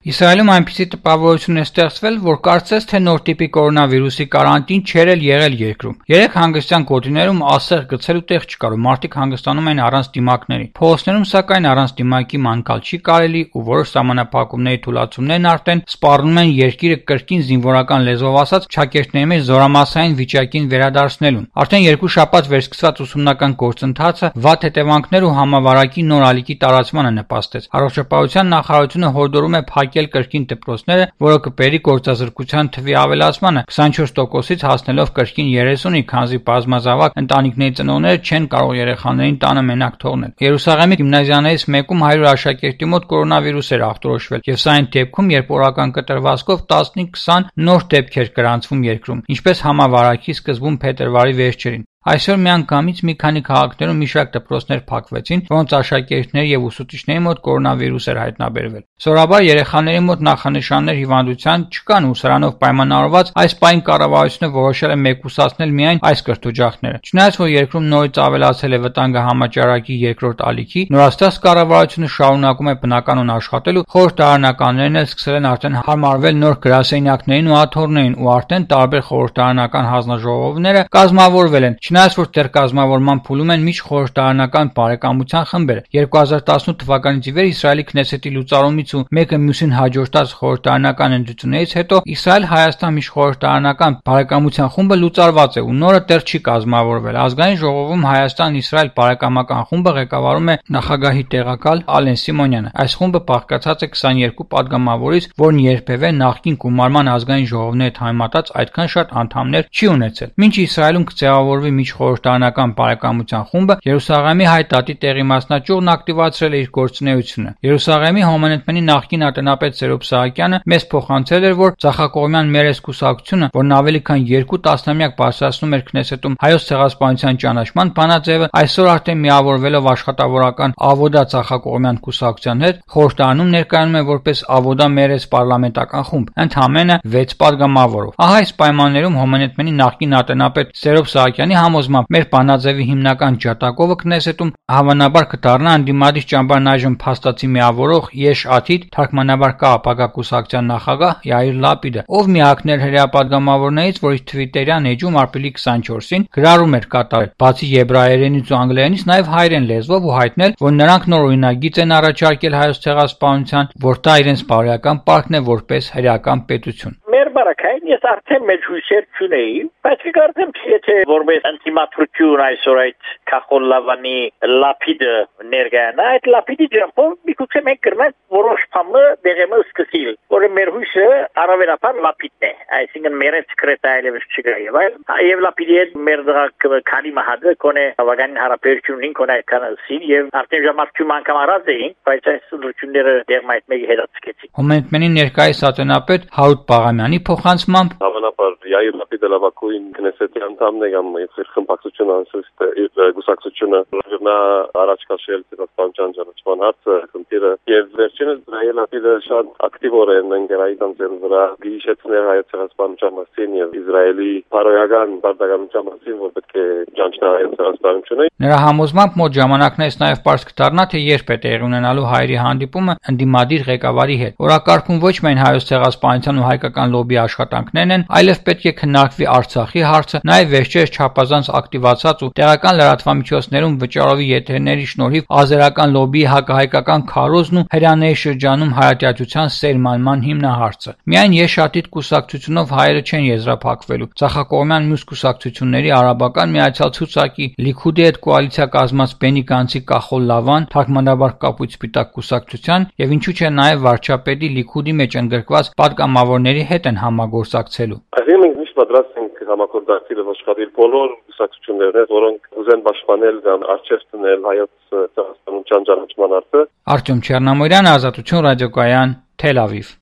Իսրայելում այնպիսի տպավորություն է ստեղծվել, որ կարծես թե նոր տիպի կորոնավիրուսի կարանտին չէր էլ եղել երկրում։ Երեք հանգստյան գոտիներում ասեղ գցելու տեղ չկար ու մարդիկ հանգստանում էին առանց դիմակների։ Փողոցներում սակայն առանց դիմակի մանկալ չի կարելի ու որոշ սահմանափակումների թույլատվություններն արդեն սպառնում են երկիրը կրկին զինվորական լեզվով ասած ճակերտների մեջ զորամասային վիճակին վերադարձնելուն։ Արդեն 2 շաբաթ վերսկսված ուսումնական գործընթացը վատ հետևանքներ ու համավարակի նոր ալիքի տարածմանը նպաստեց։ Առողջապահության նախարարությունը հորդորում է փակել կրկին դպրոցները, որը կբերի գործազրկության թվի ավելացմանը 24%-ից հասնելով կրկին 30-ի, քանզի բազմազավակ ընտանիքների ծնողները չեն կարող երեխաներին տանը մենակ թողնել։ Երուսաղեմի գիմնազիաներից մեկում 100 աշակերտի մոտ կորոնավիրուս էր ախտորոշվել, եւ սա այն դեպքում, երբ օրական կտրվածքով 15-20 նոր դեպք էր գրանցվում երկրում, ինչպես համավարակի սկզբում փետրվարի վերջերին։ Այսօր միանգամից մի քանի քաղաքներում մի շարք դպրոցներ փակվեցին, որոնց աշակերտների եւ ուսուցիչների մոտ կորոնավիրուս էր հայտնաբերվել։ Սովորաբար երեխաների մոտ նախանշաններ հիվանդության չկան ու սրանով պայմանավորված այս պահին կառավարությունը որոշել է մեկուսացնել միայն այս կրթօջախները։ Չնայած որ երկրում նորից ավելացել է վտանգը համաճարակի երկրորդ ալիքի, նորաստեղծ կառավարությունը շարունակում է բնականon աշխատել ու խորհրդարանականներն էլ սկսել են արդեն հարմարվել նոր գրասենյակներին ու աթոռներին ու արդեն տարբեր խորհրդարանական հանձնաժողովները կազմավորվել են։ Չնայած որ դեռ կազմավորման փուլում են միջխորհրդարանական բարեկամության խմբերը։ 2018 թվականից ի վեր Իսրայելի Քնեսեթի լուծարումից ու մեկը մյուսին հաջորդած խորհրդարանական ընտրություններից հետո Իսրայել-Հայաստան միջխորհրդարանական բարեկամության խումբը լուծարված է ու նորը դեռ չի կազմավորվել։ Ազգային ժողովում Հայաստան-Իսրայել բարեկամական խումբը ղեկավարում է նախագահի տեղակալ Ալեն Սիմոնյանը։ Այս խումբը բաղկացած է 22 падգամավորից, որն երբևէ նախկին գումարման ազգային ժողովների հետ համեմատած այդքան շատ անդամներ չի ունեցել։ Մինչ Իսրայելում կձևավորվի միջխորհրդարանական բարեկամության խումբը, Երուսաղեմի հայ տատի տեղի մասնաճյուղն ակտիվացրել է իր գործունեությունը։ Երուսաղեմի Հոմանեթմենի նախկին ատնապետ Սերոբ Սահակյանը մեզ փոխանցել էր, որ Ծախակողմյան Մերես կուսակցությունը, որն ավելի քան 2 տասնամյակ բարձրացնում էր Քնեսետում հայոց ցեղասպանության ճանաչման բանաձևը, այսօր արդեն միավորվելով աշխատավորական Ավոդա Ծախակողմյան կուսակցության հետ, խորհրդարանում ներկայանում է որպես Ավոդա Մերես պարլամենտական խումբ, ընդամենը 6 падգամավորով։ Ահա այս պայմաններում Հոմանեթմենի նախկին ատնապետ Սերոբ Սահակյանի համոզմամբ մեր բանաձևի հիմնական ջատագովը Քնեսետում հավանաբար կդառնա ընդդիմադիր ճամբարն այժմ փաստացի միավորող Եշ Աթիդ թարգմանաբար կա ապագա կուսակցության նախագահ Յայիր Լապիդը, ով միակներ հրեա падգամավորներից, որ իր թվիտերյան էջում ապրիլի 24-ին գրառում էր կատարել բացի եբրայերենից ու անգլերենից նաև հայերեն լեզվով ու հայտնել, որ նրանք նոր օրինագիծ են առաջարկել հայոց ցեղասպանության, որ դա իրենց բարոյական պարտքն է որպես հրեական պետություն։ Մեր բարակային ես արդեն մեջ հույսեր չունեի, բայց կարծեմ թե որպես անտիմատրություն այսօր այդ Քախոլ-Լավանի Լապիդը ներկայանա, այդ Լապիդի ջրամփով միգուցե մենք կրնանք որոշ բանը դեղեմը սկսել, որը մեր հույսը առավելապար Լապիդն է, այսինքն մեր սեկրետարիայից չկա եւ Լապիդի հետ մեր դրակ քանի մահադը կոնե բավականին հարաբերությունին կոնե կանասին եւ արդեն ժամանակում անգամ առած էին, բայց այս լուծումները դեռ այդ մեկի հետացկեցին։ Հոմանեթմենի ներկայիս ատենապետ Հարութ Պաղամյանի փոխանցմամբ հավանաբար Յայիր Լապիդը լավագույն Քնեսետի անդամն է կամ խմբակցությունը անսուստ գուսակցությունը նա առաջ քաշել ցեղասպանության ճանաչման հարցը քննիրը եւ վերջինս Յայիր Լապիդը շատ ակտիվորեն ընկերայական ծրվրա գիշեցնել հայոց ցեղասպանության մասին եւ Իսրայելի բարոյական բարդականության մասին, որ պետք է ճանաչնա հայոց ցեղասպանությունը։ Նրա համոզմամբ մոտ ժամանակներից նաև պարզ կդառնա, թե երբ է տեղի ունենալու հայերի հանդիպումը ընդդիմադիր ղեկավարի հետ։ Օրակարգում ոչ միայն հայոց ցեղասպանության ու հայկական լոբի աշխատանքներն են, այլև պետք է քննարկվի Արցախի հարցը, նաև վերջերս չափազանց ակտիվացած ու տեղական լրատվամիջոցներում վճարովի եթերների շնորհիվ ազերական լոբիի հակահայկական քարոզն ու հրյաների շրջանում հայատյացության սերմանման հիմնահարցը։ Միայն Եշ-Աթիդ կուսակցությունով հայերը չեն եզրափակվելու։ Ծախակողմյան մյուս կուսակցությունների արաբական միացյալ ցուցակի Լիքուդի հետ կոալիցիա կազմած Բենի Գանցի Կախոլ-Լավան, թարգմանաբար Կապույտ Սպիտակ կուսակցության եւ ինչու՞ չէ նաև վարչապետի Լիքուդի մեջ ընդգրկված падգամավորների հետ են համագործակցելու։ Այսինքն մենք միշտ պատրաստ ենք համագործակցել աշխատել բոլոր կուսակցություններն, որոնք ուզեն պաշտպանել կամ արժեք տնել հայոց ցեղասպանության ճանաչման հարցը։ Արտյոմ Չեռնամորյան, Ազատություն ռադիոկայան, Թել Ավիվ։